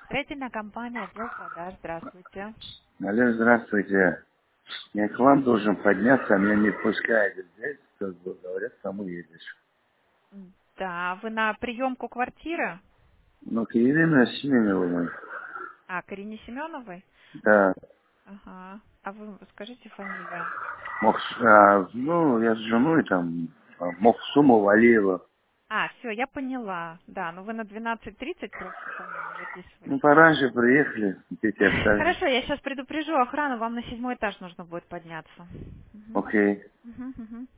Строительная компания, отдел продаж. Здравствуйте. Алло, здравствуйте. Я к вам должен подняться, а меня не пускают здесь, как бы говорят, кому едешь. Да, вы на приемку квартиры? Ну, к Елене Семеновой. А, к Ирине Семеновой? Да. Ага. А вы скажите фамилию? Ну, я с женой там, Мохсуму Валиева. А, все, я поняла. Да, ну вы на 12:30 просите фамилию, Ну, записывайте. пораньше приехали, дети оставили. Хорошо, я сейчас предупрежу охрану, вам на 7-й этаж нужно будет подняться. Мгм. Окей. Мгм, мгм.